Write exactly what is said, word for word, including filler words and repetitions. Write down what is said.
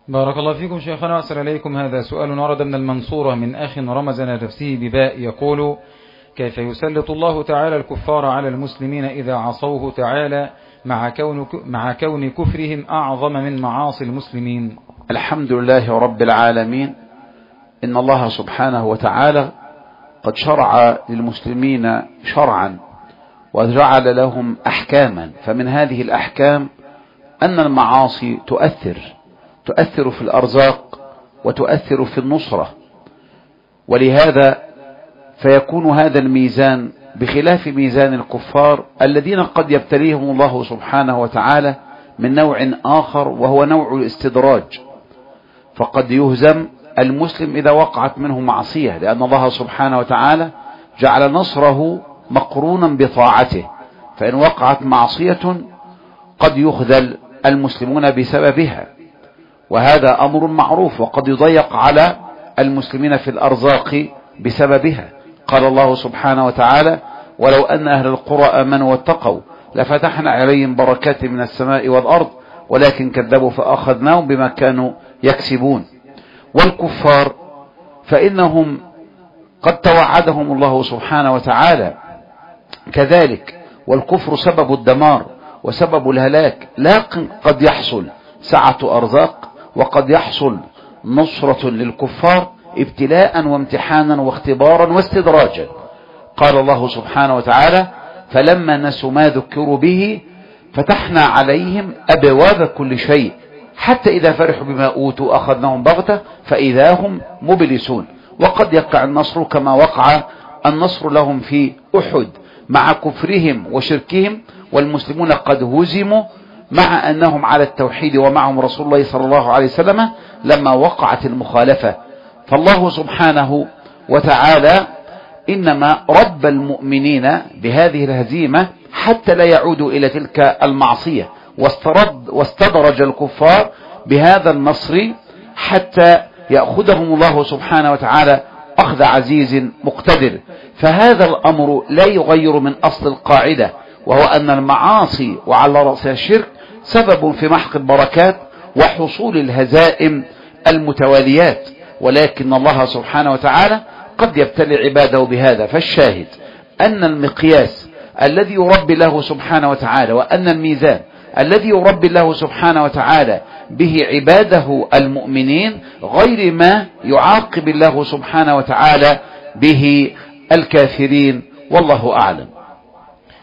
بارك الله فيكم شيخنا وأسأل إليكم. هذا سؤال ورد من المنصورة من أخ رمز نفسه بباء يقول: كيف يسلط الله تعالى الكفار على المسلمين إذا عصوه تعالى مع كون مع كون كفرهم أعظم من معاصي المسلمين؟ الحمد لله رب العالمين. إن الله سبحانه وتعالى قد شرع للمسلمين شرعا وجعل لهم أحكاما، فمن هذه الأحكام أن المعاصي تؤثر تؤثر في الأرزاق وتؤثر في النصرة، ولهذا فيكون هذا الميزان بخلاف ميزان الكفار الذين قد يبتليهم الله سبحانه وتعالى من نوع آخر، وهو نوع الاستدراج. فقد يهزم المسلم إذا وقعت منه معصية، لأن الله سبحانه وتعالى جعل نصره مقرونا بطاعته، فإن وقعت معصية قد يخذل المسلمون بسببها، وهذا أمر معروف، وقد يضيق على المسلمين في الأرزاق بسببها. قال الله سبحانه وتعالى: ولو أن أهل القرى آمنوا واتقوا لفتحنا عليهم بركات من السماء والأرض ولكن كذبوا فأخذناهم بما كانوا يكسبون. والكفار فإنهم قد توعدهم الله سبحانه وتعالى كذلك، والكفر سبب الدمار وسبب الهلاك، لكن قد يحصل سعة أرزاق وقد يحصل نصرة للكفار ابتلاء وامتحانا واختبارا واستدراجا. قال الله سبحانه وتعالى: فلما نسوا ما ذكروا به فتحنا عليهم أبواب كل شيء حتى إذا فرحوا بما أوتوا أخذناهم بغتة فإذا هم مبلسون. وقد يقع النصر كما وقع النصر لهم في أحد مع كفرهم وشركهم، والمسلمون قد هزموا مع أنهم على التوحيد ومعهم رسول الله صلى الله عليه وسلم لما وقعت المخالفة. فالله سبحانه وتعالى إنما رب المؤمنين بهذه الهزيمة حتى لا يعودوا إلى تلك المعصية، واسترد واستدرج الكفار بهذا النصر حتى يأخذهم الله سبحانه وتعالى أخذ عزيز مقتدر. فهذا الأمر لا يغير من أصل القاعدة، وهو أن المعاصي وعلى رأسها الشرك سبب في محق البركات وحصول الهزائم المتواليات، ولكن الله سبحانه وتعالى قد يبتلي عباده بهذا. فالشاهد أن المقياس الذي يربي له سبحانه وتعالى، وأن الميزان الذي يربي الله سبحانه وتعالى به عباده المؤمنين غير ما يعاقب الله سبحانه وتعالى به الكافرين، والله أعلم.